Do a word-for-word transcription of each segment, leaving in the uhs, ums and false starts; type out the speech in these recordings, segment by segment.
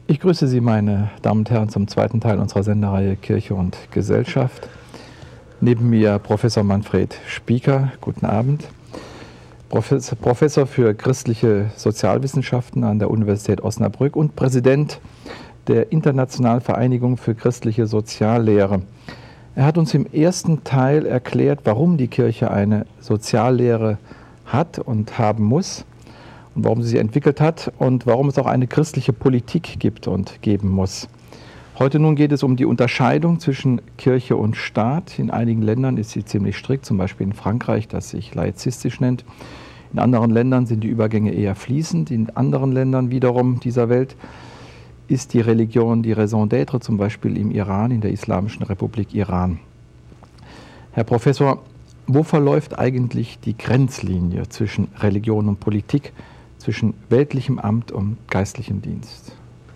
Ich grüße Sie, meine Damen und Herren, zum zweiten Teil unserer Sendereihe Kirche und Gesellschaft. Neben mir Professor Manfred Spieker. Guten Abend. Professor, Professor für christliche Sozialwissenschaften an der Universität Osnabrück und Präsident der Internationalen Vereinigung für christliche Soziallehre. Er hat uns im ersten Teil erklärt, warum die Kirche eine Soziallehre hat und haben muss und warum sie sie entwickelt hat und warum es auch eine christliche Politik gibt und geben muss. Heute nun geht es um die Unterscheidung zwischen Kirche und Staat. In einigen Ländern ist sie ziemlich strikt, zum Beispiel in Frankreich, das sich laizistisch nennt. In anderen Ländern sind die Übergänge eher fließend. In anderen Ländern wiederum dieser Welt ist die Religion die Raison d'être, zum Beispiel im Iran, in der Islamischen Republik Iran. Herr Professor, wo verläuft eigentlich die Grenzlinie zwischen Religion und Politik, zwischen weltlichem Amt und geistlichem Dienst?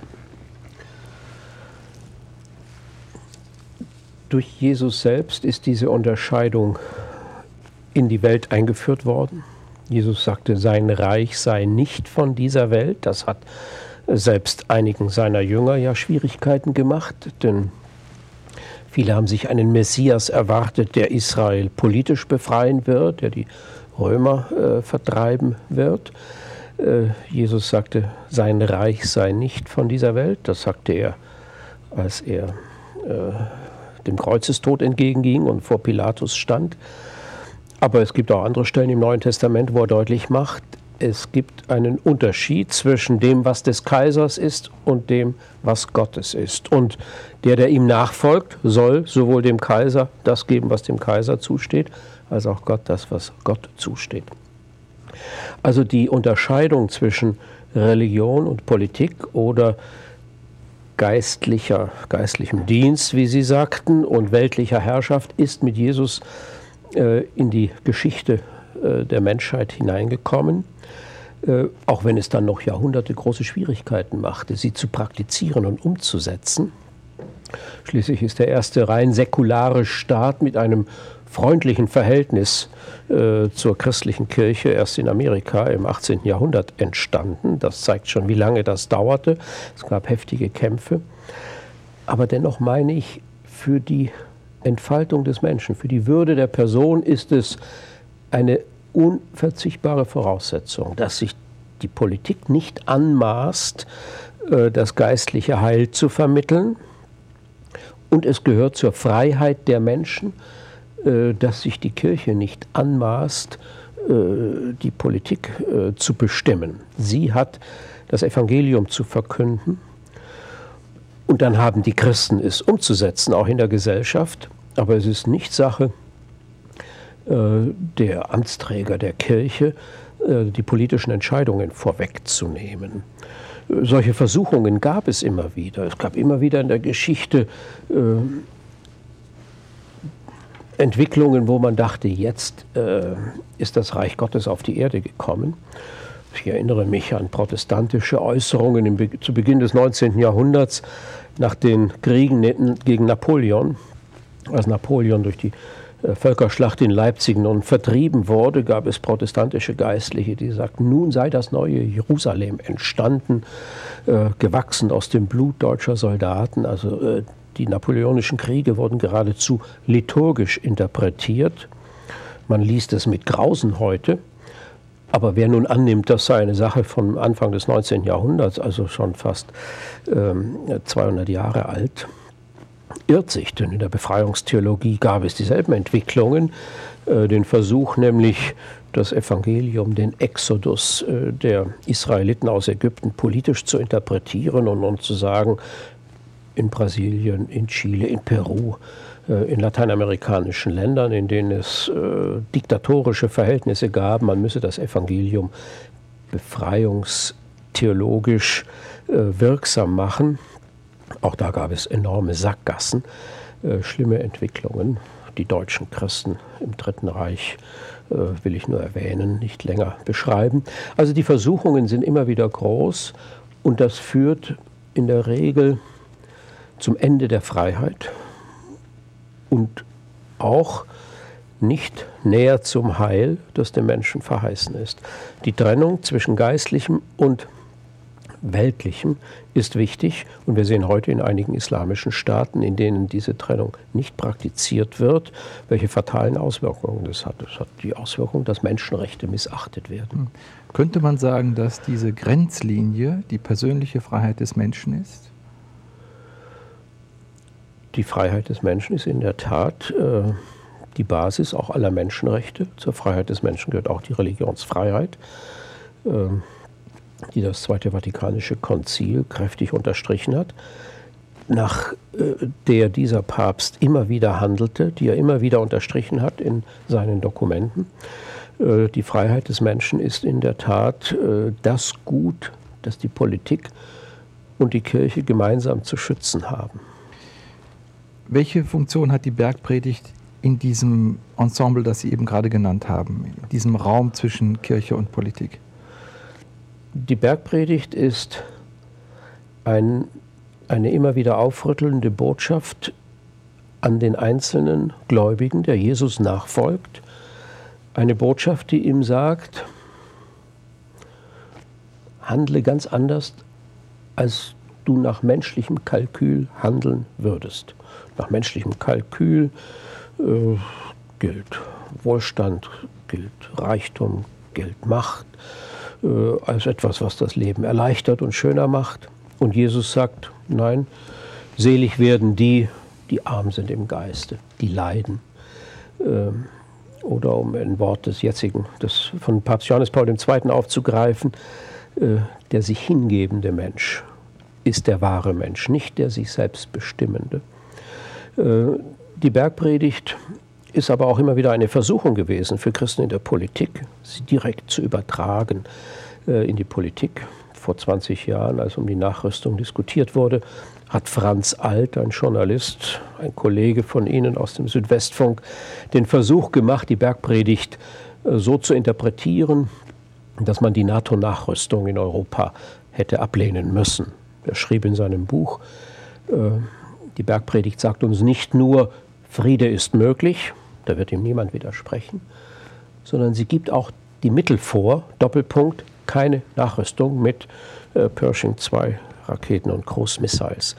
Durch Jesus selbst ist diese Unterscheidung in die Welt eingeführt worden. Jesus sagte, sein Reich sei nicht von dieser Welt. Das hat selbst einigen seiner Jünger ja Schwierigkeiten gemacht, denn viele haben sich einen Messias erwartet, der Israel politisch befreien wird, der die Römer äh, vertreiben wird. Äh, Jesus sagte, sein Reich sei nicht von dieser Welt. Das sagte er, als er äh, dem Kreuzestod entgegenging und vor Pilatus stand. Aber es gibt auch andere Stellen im Neuen Testament, wo er deutlich macht, es gibt einen Unterschied zwischen dem, was des Kaisers ist und dem, was Gottes ist. Und der, der ihm nachfolgt, soll sowohl dem Kaiser das geben, was dem Kaiser zusteht, als auch Gott das, was Gott zusteht. Also die Unterscheidung zwischen Religion und Politik oder geistlicher, geistlichem Dienst, wie Sie sagten, und weltlicher Herrschaft ist mit Jesus äh, in die Geschichte äh, der Menschheit hineingekommen, äh, auch wenn es dann noch Jahrhunderte große Schwierigkeiten machte, sie zu praktizieren und umzusetzen. Schließlich ist der erste rein säkulare Staat mit einem freundlichen Verhältnis äh, zur christlichen Kirche erst in Amerika im achtzehnten Jahrhundert entstanden. Das zeigt schon, wie lange das dauerte. Es gab heftige Kämpfe. Aber dennoch meine ich, für die Entfaltung des Menschen, für die Würde der Person ist es eine unverzichtbare Voraussetzung, dass sich die Politik nicht anmaßt, äh, das geistliche Heil zu vermitteln. Und es gehört zur Freiheit der Menschen, dass sich die Kirche nicht anmaßt, die Politik zu bestimmen. Sie hat das Evangelium zu verkünden und dann haben die Christen es umzusetzen, auch in der Gesellschaft. Aber es ist nicht Sache der Amtsträger der Kirche, die politischen Entscheidungen vorwegzunehmen. Solche Versuchungen gab es immer wieder. Es gab immer wieder in der Geschichte äh, Entwicklungen, wo man dachte, jetzt äh, ist das Reich Gottes auf die Erde gekommen. Ich erinnere mich an protestantische Äußerungen im Be- zu Beginn des neunzehnten Jahrhunderts nach den Kriegen gegen Napoleon. Als Napoleon durch die äh, Völkerschlacht in Leipzig nun vertrieben wurde, gab es protestantische Geistliche, die sagten, nun sei das neue Jerusalem entstanden, äh, gewachsen aus dem Blut deutscher Soldaten. Also äh, die napoleonischen Kriege wurden geradezu liturgisch interpretiert. Man liest es mit Grausen heute. Aber wer nun annimmt, das sei eine Sache vom Anfang des neunzehnten Jahrhunderts, also schon fast ähm, zweihundert Jahre alt, irrt sich. Denn in der Befreiungstheologie gab es dieselben Entwicklungen. Äh, den Versuch nämlich, das Evangelium, den Exodus äh, der Israeliten aus Ägypten politisch zu interpretieren und, und zu sagen, in Brasilien, in Chile, in Peru, in lateinamerikanischen Ländern, in denen es äh, diktatorische Verhältnisse gab, man müsse das Evangelium befreiungstheologisch äh, wirksam machen. Auch da gab es enorme Sackgassen, äh, schlimme Entwicklungen. Die deutschen Christen im Dritten Reich äh, will ich nur erwähnen, nicht länger beschreiben. Also die Versuchungen sind immer wieder groß und das führt in der Regel zum Ende der Freiheit und auch nicht näher zum Heil, das dem Menschen verheißen ist. Die Trennung zwischen geistlichem und Weltlichen ist wichtig. Und wir sehen heute in einigen islamischen Staaten, in denen diese Trennung nicht praktiziert wird, welche fatalen Auswirkungen das hat. Das hat die Auswirkung, dass Menschenrechte missachtet werden. Könnte man sagen, dass diese Grenzlinie die persönliche Freiheit des Menschen ist? Die Freiheit des Menschen ist in der Tat äh, die Basis auch aller Menschenrechte. Zur Freiheit des Menschen gehört auch die Religionsfreiheit, äh, die das Zweite Vatikanische Konzil kräftig unterstrichen hat, nach äh, der dieser Papst immer wieder handelte, die er immer wieder unterstrichen hat in seinen Dokumenten. Äh, die Freiheit des Menschen ist in der Tat äh, das Gut, das die Politik und die Kirche gemeinsam zu schützen haben. Welche Funktion hat die Bergpredigt in diesem Ensemble, das Sie eben gerade genannt haben, in diesem Raum zwischen Kirche und Politik? Die Bergpredigt ist ein, eine immer wieder aufrüttelnde Botschaft an den einzelnen Gläubigen, der Jesus nachfolgt. Eine Botschaft, die ihm sagt, handle ganz anders, als du nach menschlichem Kalkül handeln würdest. Nach menschlichem Kalkül äh, gilt Wohlstand, gilt Reichtum, gilt Macht, äh, als etwas, was das Leben erleichtert und schöner macht. Und Jesus sagt, nein, selig werden die, die arm sind im Geiste, die leiden. Ähm, oder um ein Wort des jetzigen, das von Papst Johannes Paul der Zweite aufzugreifen, äh, der sich hingebende Mensch ist der wahre Mensch, nicht der sich selbst bestimmende. Die Bergpredigt ist aber auch immer wieder eine Versuchung gewesen für Christen in der Politik, sie direkt zu übertragen in die Politik. Vor zwanzig Jahren, als um die Nachrüstung diskutiert wurde, hat Franz Alt, ein Journalist, ein Kollege von Ihnen aus dem Südwestfunk, den Versuch gemacht, die Bergpredigt so zu interpretieren, dass man die NATO-Nachrüstung in Europa hätte ablehnen müssen. Er schrieb in seinem Buch, die Bergpredigt sagt uns nicht nur, Friede ist möglich, da wird ihm niemand widersprechen, sondern sie gibt auch die Mittel vor, Doppelpunkt, keine Nachrüstung mit äh, Pershing zwei Raketen und Cruise Missiles.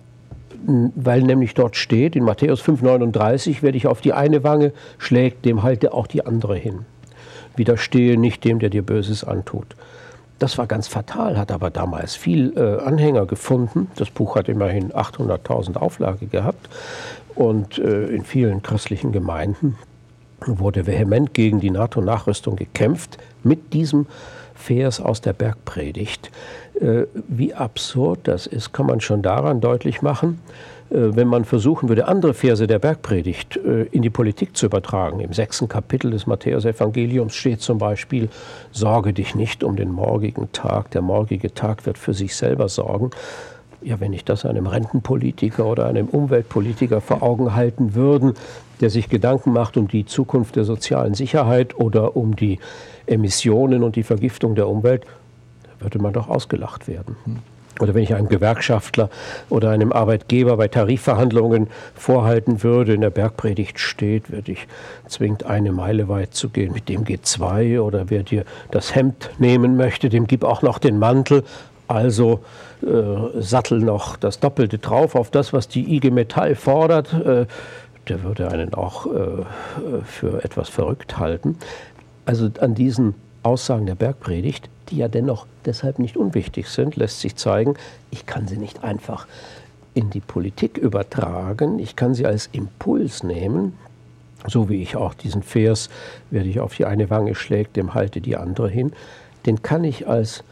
Weil nämlich dort steht, in Matthäus fünf neununddreißig, wer dich auf die eine Wange schlägt, dem halte auch die andere hin. Widerstehe nicht dem, der dir Böses antut. Das war ganz fatal, hat aber damals viel äh, Anhänger gefunden. Das Buch hat immerhin achthunderttausend Auflage gehabt. Und äh, in vielen christlichen Gemeinden wurde vehement gegen die NATO-Nachrüstung gekämpft mit diesem Vers aus der Bergpredigt. Äh, wie absurd das ist, kann man schon daran deutlich machen, äh, wenn man versuchen würde, andere Verse der Bergpredigt äh, in die Politik zu übertragen. Im sechsten Kapitel des Matthäusevangeliums steht zum Beispiel, sorge dich nicht um den morgigen Tag, der morgige Tag wird für sich selber sorgen. Ja, wenn ich das einem Rentenpolitiker oder einem Umweltpolitiker vor Augen halten würde, der sich Gedanken macht um die Zukunft der sozialen Sicherheit oder um die Emissionen und die Vergiftung der Umwelt, würde man doch ausgelacht werden. Oder wenn ich einem Gewerkschaftler oder einem Arbeitgeber bei Tarifverhandlungen vorhalten würde, in der Bergpredigt steht, wer dich zwingt, eine Meile weit zu gehen, mit dem geht zwei. Oder wer dir das Hemd nehmen möchte, dem gib auch noch den Mantel. Also äh, sattel noch das Doppelte drauf auf das, was die I G Metall fordert. Äh, der würde einen auch äh, für etwas verrückt halten. Also an diesen Aussagen der Bergpredigt, die ja dennoch deshalb nicht unwichtig sind, lässt sich zeigen, ich kann sie nicht einfach in die Politik übertragen, ich kann sie als Impuls nehmen, so wie ich auch diesen Vers, wer dich auf die eine Wange schlägt, dem halte die andere hin, den kann ich als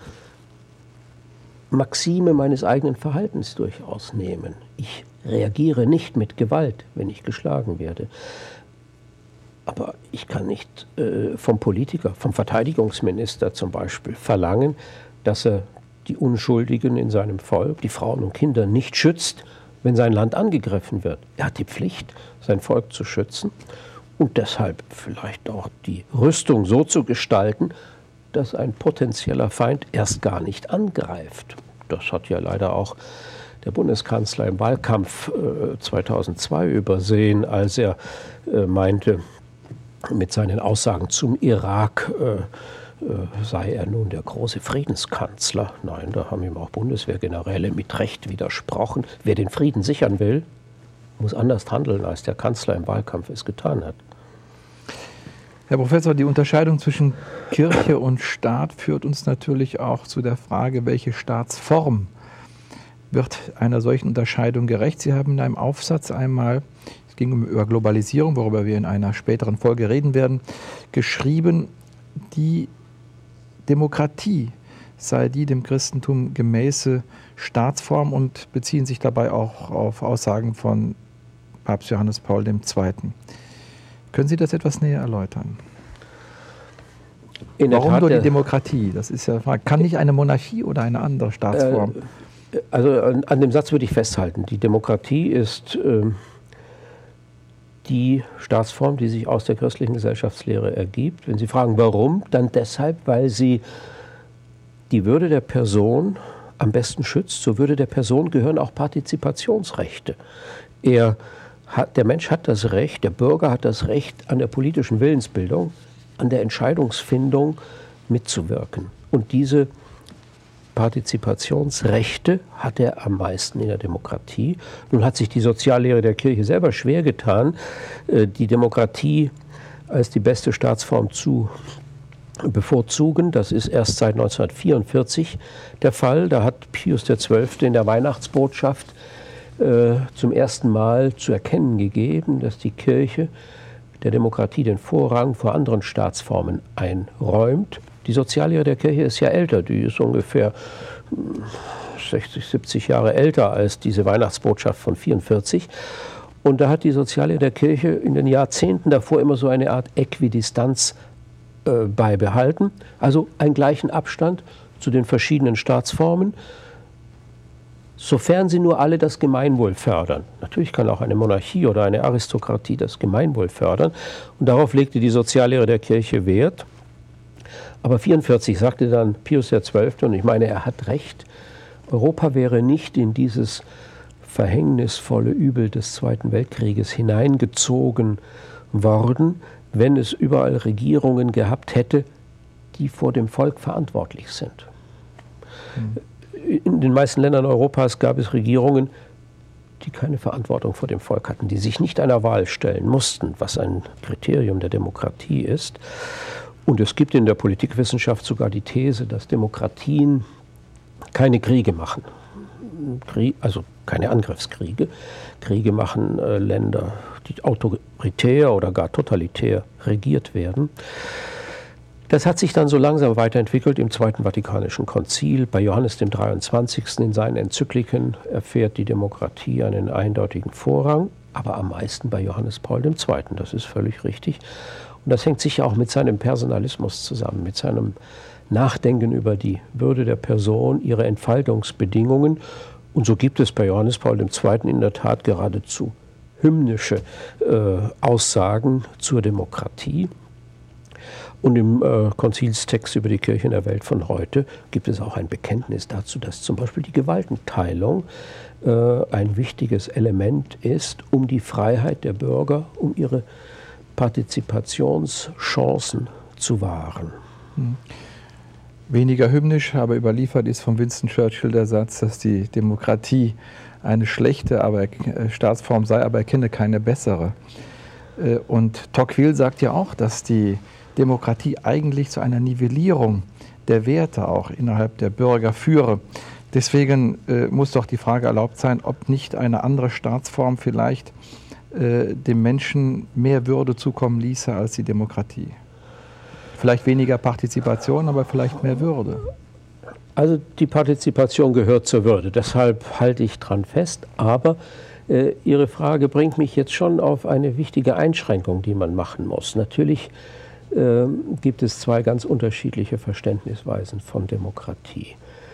Maxime meines eigenen Verhaltens durchaus nehmen. Ich reagiere nicht mit Gewalt, wenn ich geschlagen werde. Aber ich kann nicht äh, vom Politiker, vom Verteidigungsminister zum Beispiel verlangen, dass er die Unschuldigen in seinem Volk, die Frauen und Kinder, nicht schützt, wenn sein Land angegriffen wird. Er hat die Pflicht, sein Volk zu schützen und deshalb vielleicht auch die Rüstung so zu gestalten, dass ein potenzieller Feind erst gar nicht angreift. Das hat ja leider auch der Bundeskanzler im Wahlkampf äh, zweitausendzwei übersehen, als er äh, meinte, mit seinen Aussagen zum Irak äh, sei er nun der große Friedenskanzler. Nein, da haben ihm auch Bundeswehrgeneräle mit Recht widersprochen. Wer den Frieden sichern will, muss anders handeln, als der Kanzler im Wahlkampf es getan hat. Herr Professor, die Unterscheidung zwischen Kirche und Staat führt uns natürlich auch zu der Frage, welche Staatsform wird einer solchen Unterscheidung gerecht. Sie haben in einem Aufsatz einmal, es ging um über Globalisierung, worüber wir in einer späteren Folge reden werden, geschrieben, die Demokratie sei die dem Christentum gemäße Staatsform und beziehen sich dabei auch auf Aussagen von Papst Johannes Paul der Zweite. Können Sie das etwas näher erläutern? In der Warum Tat, nur die Demokratie? Das ist ja, kann nicht eine Monarchie oder eine andere Staatsform? Äh, also an, an dem Satz würde ich festhalten. Die Demokratie ist äh, die Staatsform, die sich aus der christlichen Gesellschaftslehre ergibt. Wenn Sie fragen, warum, dann deshalb, weil sie die Würde der Person am besten schützt. Zur Würde der Person gehören auch Partizipationsrechte. Er hat, der Mensch hat das Recht, der Bürger hat das Recht, an der politischen Willensbildung, an der Entscheidungsfindung mitzuwirken. Und diese Partizipationsrechte hat er am meisten in der Demokratie. Nun hat sich die Soziallehre der Kirche selber schwer getan, die Demokratie als die beste Staatsform zu bevorzugen. Das ist erst seit neunzehnhundertvierundvierzig der Fall. Da hat Pius der Zwölfte in der Weihnachtsbotschaft äh, zum ersten Mal zu erkennen gegeben, dass die Kirche der Demokratie den Vorrang vor anderen Staatsformen einräumt. Die Soziallehre der Kirche ist ja älter, die ist ungefähr sechzig, siebzig Jahre älter als diese Weihnachtsbotschaft von vierundvierzig. Und da hat die Soziallehre der Kirche in den Jahrzehnten davor immer so eine Art Äquidistanz äh, beibehalten, also einen gleichen Abstand zu den verschiedenen Staatsformen, sofern sie nur alle das Gemeinwohl fördern. Natürlich kann auch eine Monarchie oder eine Aristokratie das Gemeinwohl fördern. Und darauf legte die Soziallehre der Kirche Wert. Aber vierundvierzig sagte dann Pius der Zwölfte, und ich meine, er hat recht, Europa wäre nicht in dieses verhängnisvolle Übel des Zweiten Weltkrieges hineingezogen worden, wenn es überall Regierungen gehabt hätte, die vor dem Volk verantwortlich sind. Mhm. In den meisten Ländern Europas gab es Regierungen, die keine Verantwortung vor dem Volk hatten, die sich nicht einer Wahl stellen mussten, was ein Kriterium der Demokratie ist. Und es gibt in der Politikwissenschaft sogar die These, dass Demokratien keine Kriege machen. Krieg, also keine Angriffskriege. Kriege machen äh, Länder, die autoritär oder gar totalitär regiert werden. Das hat sich dann so langsam weiterentwickelt im Zweiten Vatikanischen Konzil. Bei Johannes dem dreiundzwanzigsten in seinen Enzykliken erfährt die Demokratie einen eindeutigen Vorrang, aber am meisten bei Johannes Paul der Zweite. Das ist völlig richtig. Und das hängt sicher auch mit seinem Personalismus zusammen, mit seinem Nachdenken über die Würde der Person, ihre Entfaltungsbedingungen. Und so gibt es bei Johannes Paul der Zweite in der Tat geradezu hymnische äh, Aussagen zur Demokratie. Und im äh, Konzilstext über die Kirche in der Welt von heute gibt es auch ein Bekenntnis dazu, dass zum Beispiel die Gewaltenteilung äh, ein wichtiges Element ist, um die Freiheit der Bürger, um ihre Partizipationschancen zu wahren. Hm. Weniger hymnisch, aber überliefert ist von Winston Churchill der Satz, dass die Demokratie eine schlechte aber, äh, Staatsform sei, aber er kenne keine bessere. Äh, und Tocqueville sagt ja auch, dass die Demokratie eigentlich zu einer Nivellierung der Werte auch innerhalb der Bürger führe. Deswegen äh, muss doch die Frage erlaubt sein, ob nicht eine andere Staatsform vielleicht äh, dem Menschen mehr Würde zukommen ließe als die Demokratie. Vielleicht weniger Partizipation, aber vielleicht mehr Würde. Also die Partizipation gehört zur Würde, deshalb halte ich dran fest. Aber äh, Ihre Frage bringt mich jetzt schon auf eine wichtige Einschränkung, die man machen muss. Natürlich äh, gibt es zwei ganz unterschiedliche Verständnisweisen von Demokratie.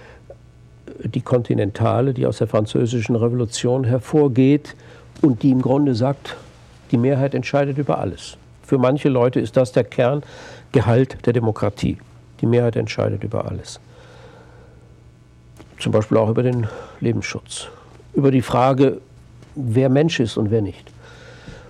Die kontinentale, die aus der Französischen Revolution hervorgeht und die im Grunde sagt, die Mehrheit entscheidet über alles. Für manche Leute ist das der Kerngehalt der Demokratie. Die Mehrheit entscheidet über alles. Zum Beispiel auch über den Lebensschutz. Über die Frage, wer Mensch ist und wer nicht.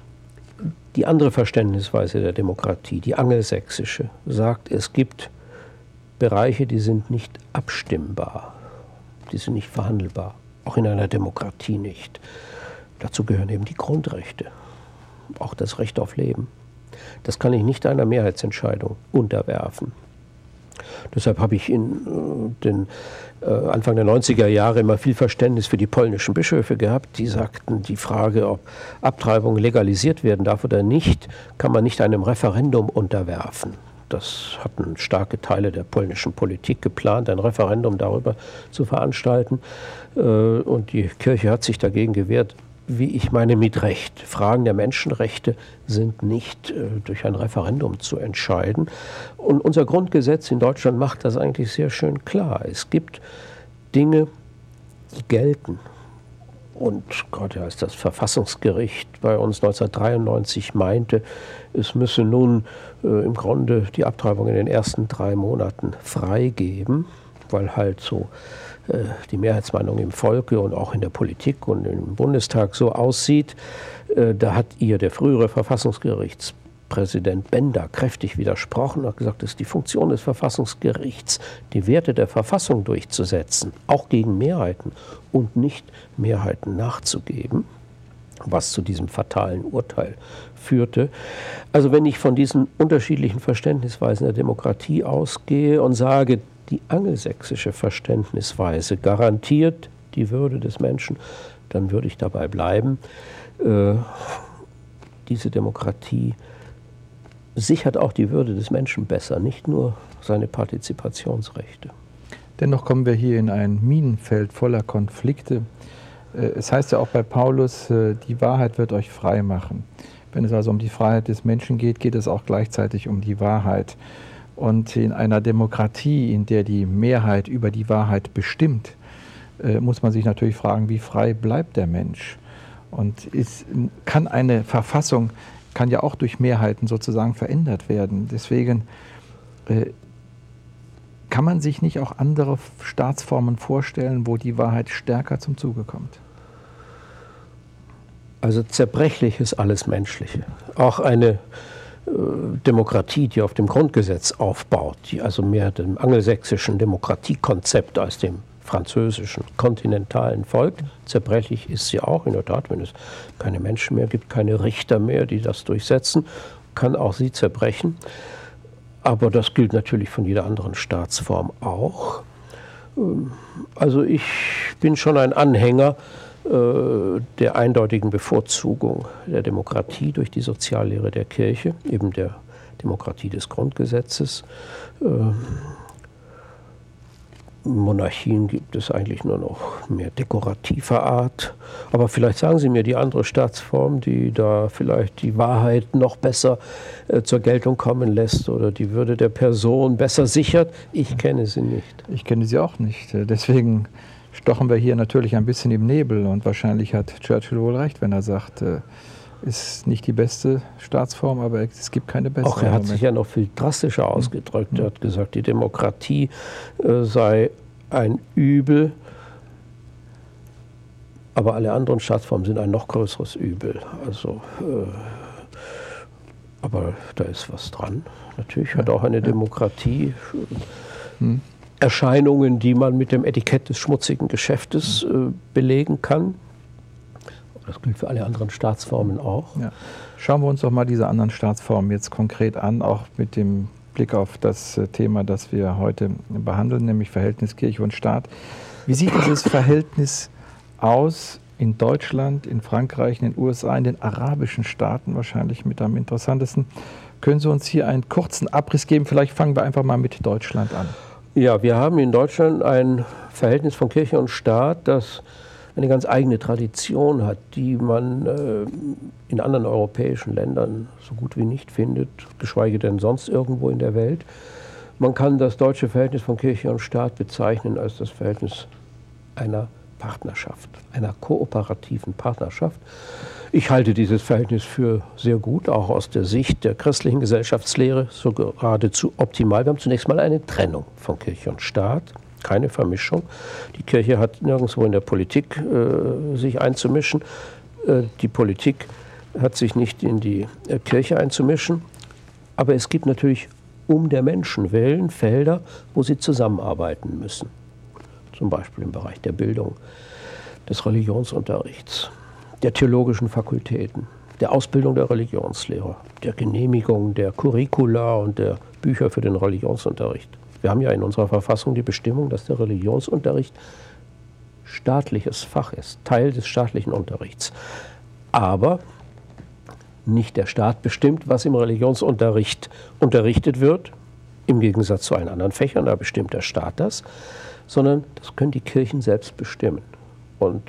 Die andere Verständnisweise der Demokratie, die angelsächsische, sagt, es gibt Bereiche, die sind nicht abstimmbar, die sind nicht verhandelbar, auch in einer Demokratie nicht. Dazu gehören eben die Grundrechte, auch das Recht auf Leben. Das kann ich nicht einer Mehrheitsentscheidung unterwerfen. Deshalb habe ich in äh, den äh, Anfang der neunziger Jahre immer viel Verständnis für die polnischen Bischöfe gehabt. Die sagten, die Frage, ob Abtreibung legalisiert werden darf oder nicht, kann man nicht einem Referendum unterwerfen. Das hatten starke Teile der polnischen Politik geplant, ein Referendum darüber zu veranstalten. Äh, und die Kirche hat sich dagegen gewehrt. Wie ich meine, mit Recht. Fragen der Menschenrechte sind nicht äh, durch ein Referendum zu entscheiden. Und unser Grundgesetz in Deutschland macht das eigentlich sehr schön klar. Es gibt Dinge, die gelten. Und gerade als das Verfassungsgericht bei uns neunzehnhundertdreiundneunzig meinte, es müsse nun äh, im Grunde die Abtreibung in den ersten drei Monaten freigeben, weil halt so die Mehrheitsmeinung im Volke und auch in der Politik und im Bundestag so aussieht, da hat ihr der frühere Verfassungsgerichtspräsident Bender kräftig widersprochen und hat gesagt, es ist die Funktion des Verfassungsgerichts, die Werte der Verfassung durchzusetzen, auch gegen Mehrheiten und nicht Mehrheiten nachzugeben, was zu diesem fatalen Urteil führte. Also wenn ich von diesen unterschiedlichen Verständnisweisen der Demokratie ausgehe und sage, die angelsächsische Verständnisweise garantiert die Würde des Menschen, dann würde ich dabei bleiben. Äh, diese Demokratie sichert auch die Würde des Menschen besser, nicht nur seine Partizipationsrechte. Dennoch kommen wir hier in ein Minenfeld voller Konflikte. Äh, es heißt ja auch bei Paulus, äh, die Wahrheit wird euch frei machen. Wenn es also um die Freiheit des Menschen geht, geht es auch gleichzeitig um die Wahrheit. Und in einer Demokratie, in der die Mehrheit über die Wahrheit bestimmt, äh, muss man sich natürlich fragen, wie frei bleibt der Mensch? Und ist, kann eine Verfassung, kann ja auch durch Mehrheiten sozusagen verändert werden. Deswegen äh, kann man sich nicht auch andere Staatsformen vorstellen, wo die Wahrheit stärker zum Zuge kommt? Also zerbrechlich ist alles Menschliche. Auch eine Demokratie, die auf dem Grundgesetz aufbaut, die also mehr dem angelsächsischen Demokratiekonzept als dem französischen kontinentalen folgt. Zerbrechlich ist sie auch, in der Tat, wenn es keine Menschen mehr gibt, keine Richter mehr, die das durchsetzen, kann auch sie zerbrechen. Aber das gilt natürlich von jeder anderen Staatsform auch. Also ich bin schon ein Anhänger der eindeutigen Bevorzugung der Demokratie durch die Soziallehre der Kirche, eben der Demokratie des Grundgesetzes. Monarchien gibt es eigentlich nur noch mehr dekorativer Art. Aber vielleicht sagen Sie mir die andere Staatsform, die da vielleicht die Wahrheit noch besser äh, zur Geltung kommen lässt oder die Würde der Person besser sichert. Ich kenne sie nicht. Ich kenne sie auch nicht. Deswegen stochen wir hier natürlich ein bisschen im Nebel. Und wahrscheinlich hat Churchill wohl recht, wenn er sagt, äh, ist nicht die beste Staatsform, aber es gibt keine bessere. Auch er hat sich ja noch viel drastischer ausgedrückt. Mhm. Er hat gesagt, die Demokratie äh, sei ein Übel, aber alle anderen Staatsformen sind ein noch größeres Übel. Also, äh, aber da ist was dran. Natürlich hat auch eine Demokratie äh, mhm. Erscheinungen, die man mit dem Etikett des schmutzigen Geschäftes äh, belegen kann. Das gilt für alle anderen Staatsformen auch. Ja. Schauen wir uns doch mal diese anderen Staatsformen jetzt konkret an, auch mit dem Blick auf das Thema, das wir heute behandeln, nämlich Verhältnis Kirche und Staat. Wie sieht dieses Verhältnis aus in Deutschland, in Frankreich, in den U S A, in den arabischen Staaten wahrscheinlich mit am interessantesten? Können Sie uns hier einen kurzen Abriss geben? Vielleicht fangen wir einfach mal mit Deutschland an. Ja, wir haben in Deutschland ein Verhältnis von Kirche und Staat, das eine ganz eigene Tradition hat, die man äh, in anderen europäischen Ländern so gut wie nicht findet, geschweige denn sonst irgendwo in der Welt. Man kann das deutsche Verhältnis von Kirche und Staat bezeichnen als das Verhältnis einer Partnerschaft, einer kooperativen Partnerschaft. Ich halte dieses Verhältnis für sehr gut, auch aus der Sicht der christlichen Gesellschaftslehre, so geradezu optimal. Wir haben zunächst mal eine Trennung von Kirche und Staat. Keine Vermischung. Die Kirche hat nirgendwo in der Politik äh, sich einzumischen. Äh, die Politik hat sich nicht in die äh, Kirche einzumischen. Aber es gibt natürlich um der Menschen willen Felder, wo sie zusammenarbeiten müssen. Zum Beispiel im Bereich der Bildung, des Religionsunterrichts, der theologischen Fakultäten, der Ausbildung der Religionslehrer, der Genehmigung der Curricula und der Bücher für den Religionsunterricht. Wir haben ja in unserer Verfassung die Bestimmung, dass der Religionsunterricht staatliches Fach ist, Teil des staatlichen Unterrichts. Aber nicht der Staat bestimmt, was im Religionsunterricht unterrichtet wird, im Gegensatz zu allen anderen Fächern, da bestimmt der Staat das, sondern das können die Kirchen selbst bestimmen. Und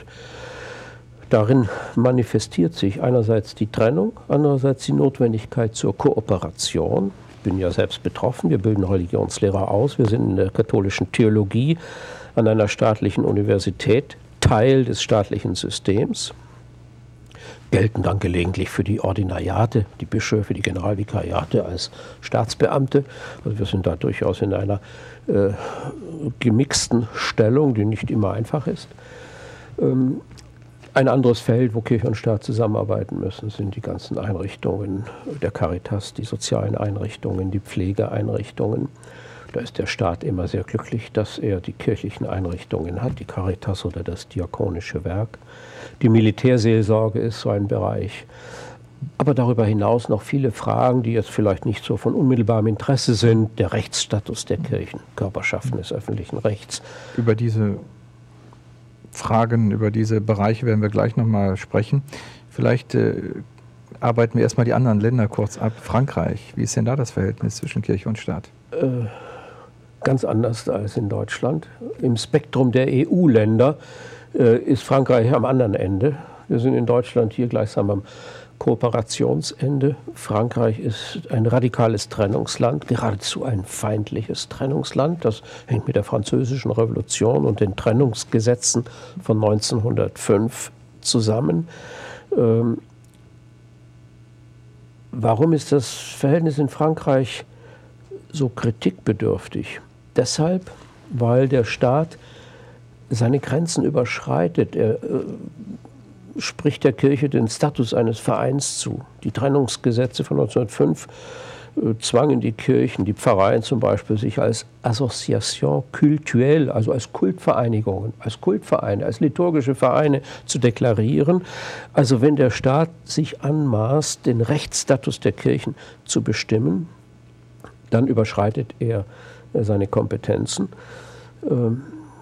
darin manifestiert sich einerseits die Trennung, andererseits die Notwendigkeit zur Kooperation. Ich bin ja selbst betroffen, wir bilden Religionslehrer aus, wir sind in der katholischen Theologie an einer staatlichen Universität Teil des staatlichen Systems, gelten dann gelegentlich für die Ordinariate, die Bischöfe, die Generalvikariate als Staatsbeamte. Also wir sind da durchaus in einer äh, gemixten Stellung, die nicht immer einfach ist. Ähm, Ein anderes Feld, wo Kirche und Staat zusammenarbeiten müssen, sind die ganzen Einrichtungen der Caritas, die sozialen Einrichtungen, die Pflegeeinrichtungen. Da ist der Staat immer sehr glücklich, dass er die kirchlichen Einrichtungen hat, die Caritas oder das diakonische Werk. Die Militärseelsorge ist so ein Bereich. Aber darüber hinaus noch viele Fragen, die jetzt vielleicht nicht so von unmittelbarem Interesse sind. Der Rechtsstatus der Kirchen, Körperschaften des öffentlichen Rechts. Über diese Fragen, über diese Bereiche werden wir gleich nochmal sprechen. Vielleicht äh, arbeiten wir erstmal die anderen Länder kurz ab. Frankreich, wie ist denn da das Verhältnis zwischen Kirche und Staat? Äh, ganz anders als in Deutschland. Im Spektrum der E U-Länder äh, ist Frankreich am anderen Ende. Wir sind in Deutschland hier gleichsam am Kooperationsende. Frankreich ist ein radikales Trennungsland, geradezu ein feindliches Trennungsland. Das hängt mit der Französischen Revolution und den Trennungsgesetzen von neunzehnhundertfünf zusammen. Ähm, warum ist das Verhältnis in Frankreich so kritikbedürftig? Deshalb, weil der Staat seine Grenzen überschreitet. Er äh, spricht der Kirche den Status eines Vereins zu. Die Trennungsgesetze von neunzehnhundertfünf äh, zwangen die Kirchen, die Pfarreien zum Beispiel, sich als Association cultuelle, also als Kultvereinigungen, als Kultvereine, als liturgische Vereine zu deklarieren. Also wenn der Staat sich anmaßt, den Rechtsstatus der Kirchen zu bestimmen, dann überschreitet er äh, seine Kompetenzen. Ähm,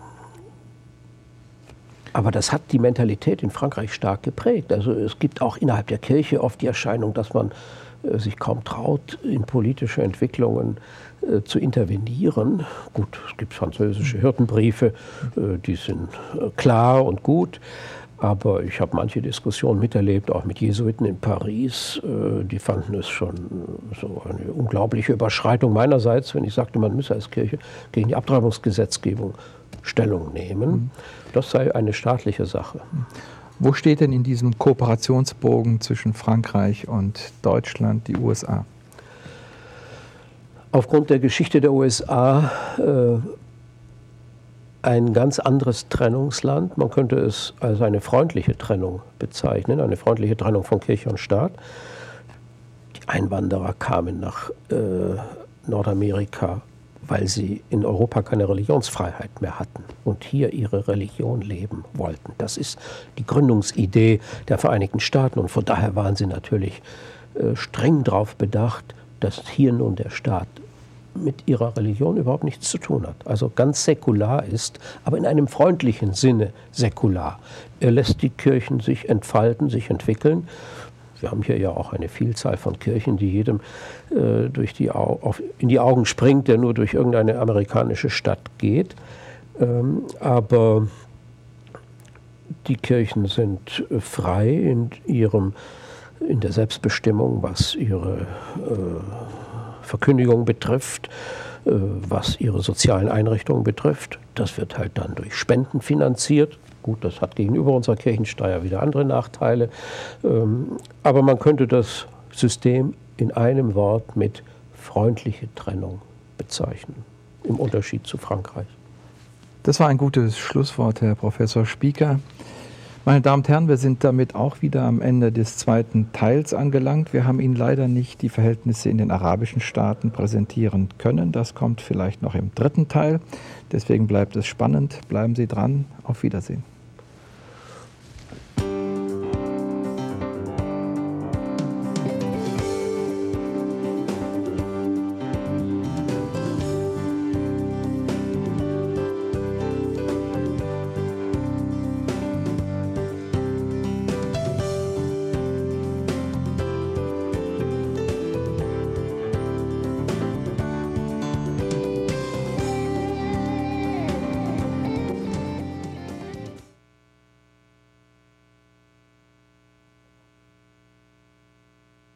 Aber das hat die Mentalität in Frankreich stark geprägt. Also es gibt auch innerhalb der Kirche oft die Erscheinung, dass man äh, sich kaum traut, in politische Entwicklungen äh, zu intervenieren. Gut, es gibt französische Hirtenbriefe, äh, die sind äh, klar und gut. Aber ich habe manche Diskussionen miterlebt, auch mit Jesuiten in Paris. Äh, die fanden es schon so eine unglaubliche Überschreitung meinerseits, wenn ich sagte, man müsse als Kirche gegen die Abtreibungsgesetzgebung Stellung nehmen. Das sei eine staatliche Sache. Wo steht denn in diesem Kooperationsbogen zwischen Frankreich und Deutschland die U S A? Aufgrund der Geschichte der U S A äh, ein ganz anderes Trennungsland. Man könnte es als eine freundliche Trennung bezeichnen, eine freundliche Trennung von Kirche und Staat. Die Einwanderer kamen nach äh, Nordamerika, weil sie in Europa keine Religionsfreiheit mehr hatten und hier ihre Religion leben wollten. Das ist die Gründungsidee der Vereinigten Staaten und von daher waren sie natürlich äh, streng darauf bedacht, dass hier nun der Staat mit ihrer Religion überhaupt nichts zu tun hat. Also ganz säkular ist, aber in einem freundlichen Sinne säkular. Er lässt die Kirchen sich entfalten, sich entwickeln. Wir haben hier ja auch eine Vielzahl von Kirchen, die jedem äh, durch die Au auf, in die Augen springt, der nur durch irgendeine amerikanische Stadt geht. Ähm, aber die Kirchen sind äh, frei in, ihrem, in der Selbstbestimmung, was ihre äh, Verkündigung betrifft, äh, was ihre sozialen Einrichtungen betrifft. Das wird halt dann durch Spenden finanziert. Gut, das hat gegenüber unserer Kirchensteuer wieder andere Nachteile. Aber man könnte das System in einem Wort mit freundliche Trennung bezeichnen, im Unterschied zu Frankreich. Das war ein gutes Schlusswort, Herr Professor Spieker. Meine Damen und Herren, wir sind damit auch wieder am Ende des zweiten Teils angelangt. Wir haben Ihnen leider nicht die Verhältnisse in den arabischen Staaten präsentieren können. Das kommt vielleicht noch im dritten Teil. Deswegen bleibt es spannend. Bleiben Sie dran. Auf Wiedersehen.